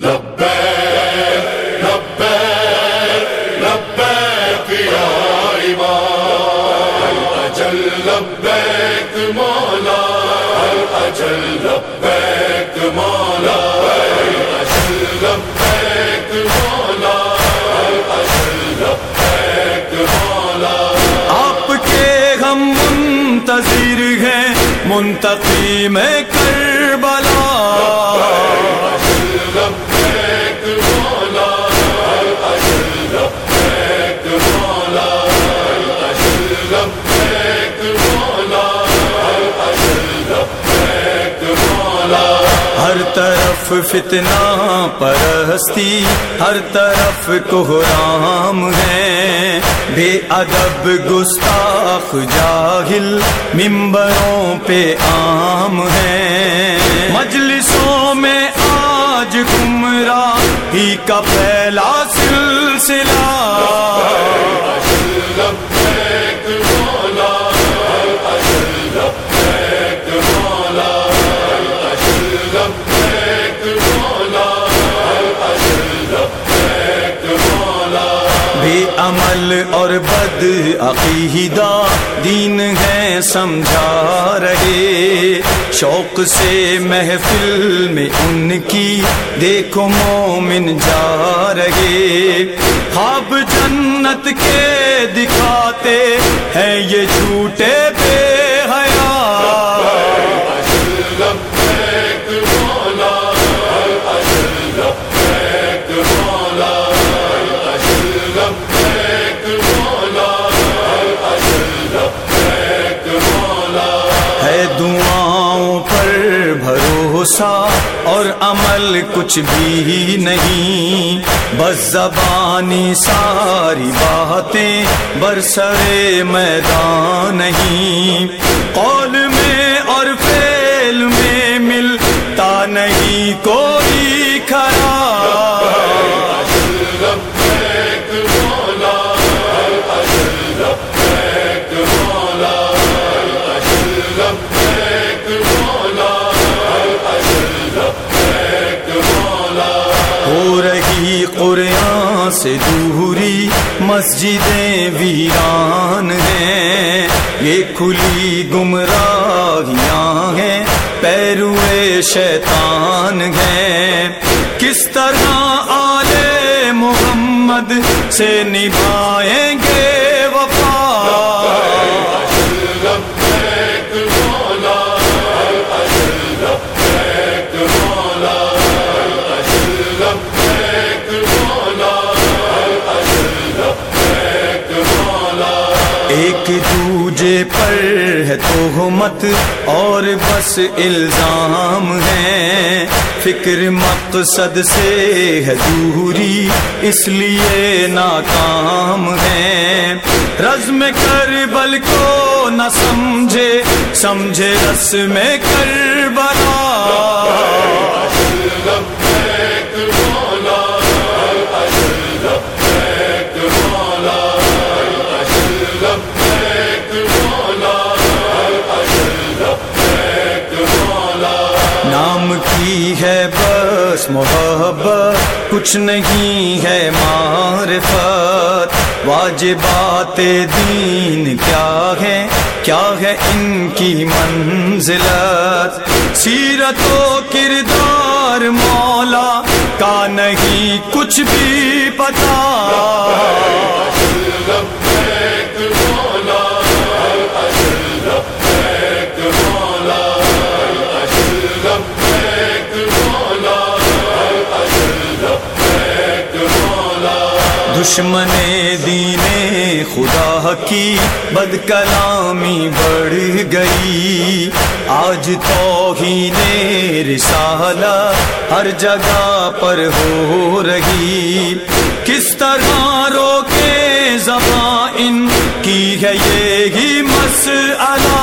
لبیک لبیک لبیک یا امام اجل لبیک مولا اجل لبیک مولا اجل لبیک مولا اجل لبیک مولا آپ کے ہم منتظر ہیں منتقی میں کربلا ہر طرف فتنہ پرستی ہر طرف کوہرام ہے بے ادب گستاخ جاہل ممبروں پہ عام ہیں مجلسوں میں آج گمراہی کا پھیلا سلسلہ بے عمل اور بد عقیدہ دین ہے سمجھا رہے شوق سے محفل میں ان کی دیکھو مومن جا رہے خواب جنت کے دکھاتے ہیں یہ جھوٹے بے حیا دعاؤں پر بھروسہ اور عمل کچھ بھی نہیں بس زبانی ساری باتیں برسرے میدان نہیں قول میں اور فعل میں ملتا نہیں کوئی کھڑا قرآن سے دوری مسجدیں ویران ہیں یہ کھلی گمراہیاں ہیں پیروئے شیطان ہیں کس طرح آل محمد سے نبھائیں گے وفا ایک دوجے پر ہے تہمت اور بس الزام ہے فکر مقصد سے ہے دوری اس لیے ناکام ہے رزم کربل کو نہ سمجھے رسم کربلا نام کی ہے بس محبت کچھ نہیں ہے معرفت واجبات دین کیا ہے ان کی منزلت سیرت و کردار مولا کا نہیں کچھ بھی پتا دشمن دین خدا کی بد کلامی بڑھ گئی آج توہین رسالہ ہر جگہ پر ہو رہی کس طرح روکے زبان ان کی ہے یہی مسئلہ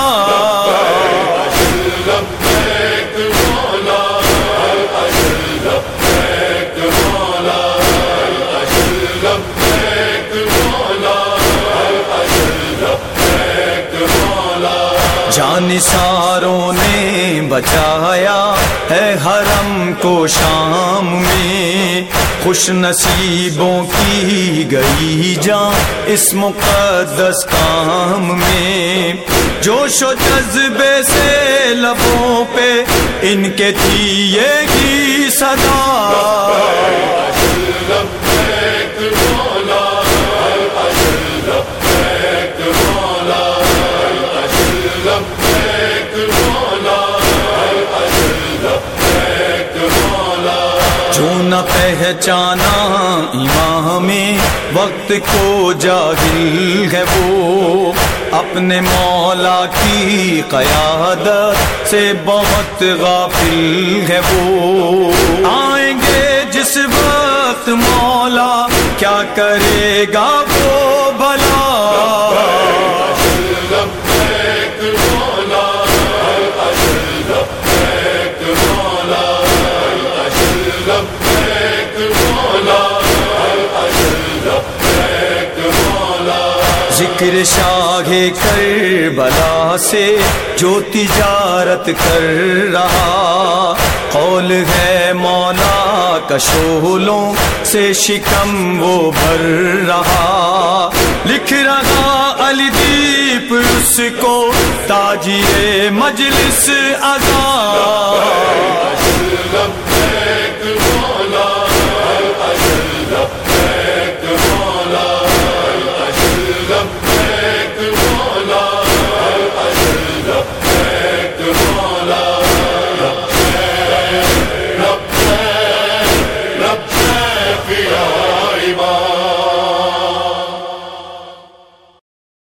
جانثاروں نے بچایا ہے حرم کو شام میں خوش نصیبوں کی گئی جان اس مقدس کام میں، جوش و جذبے سے لبوں پہ ان کے تھی یہ کی صدا، جو نہ پہچانا امام وقت کو جاہل ہے وہ، اپنے مولا کی قیادت سے بہت غافل ہے وہ، آئیں گے جس وقت مولا کیا کرے گا وہ بھلا، ذکر شاہ کربلا سے جو تجارت کر رہا، قول ہے مولا کا شعلوں سے شکم وہ بھر رہا، لکھ رہا علی دیپ اس کو تاجر مجلس عزا،